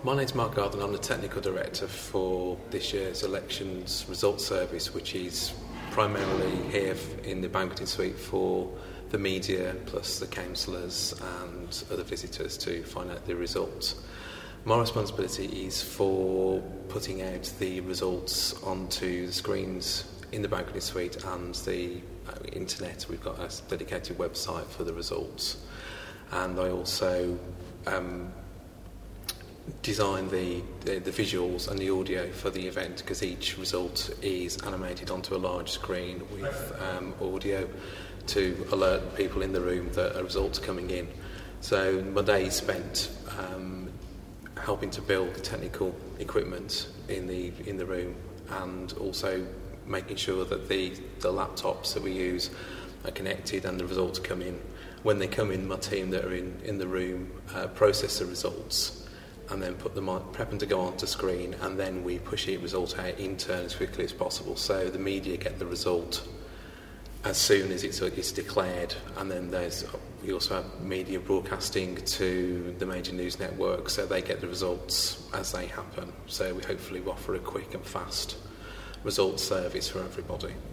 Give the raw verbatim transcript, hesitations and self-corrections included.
My name's Mark Garden. I'm the Technical Director for this year's Elections Results Service, which is primarily here in the banqueting suite for the media, plus the councillors and other visitors to find out the results. My responsibility is for putting out the results onto the screens in the banqueting suite and the uh, internet. We've got a dedicated website for the results. And I also um, design the, the, the visuals and the audio for the event, because each result is animated onto a large screen with um, audio to alert people in the room that a result's coming in. So my day is spent um, helping to build the technical equipment in the in the room, and also making sure that the, the laptops that we use are connected and the results come in. When they come in, my team that are in, in the room uh, process the results and then put them on, prep them to go onto screen, and then we push the result out in turn as quickly as possible. So the media get the result as soon as it's, it's declared, and then there's we also have media broadcasting to the major news networks, so they get the results as they happen. So we hopefully offer a quick and fast result service for everybody.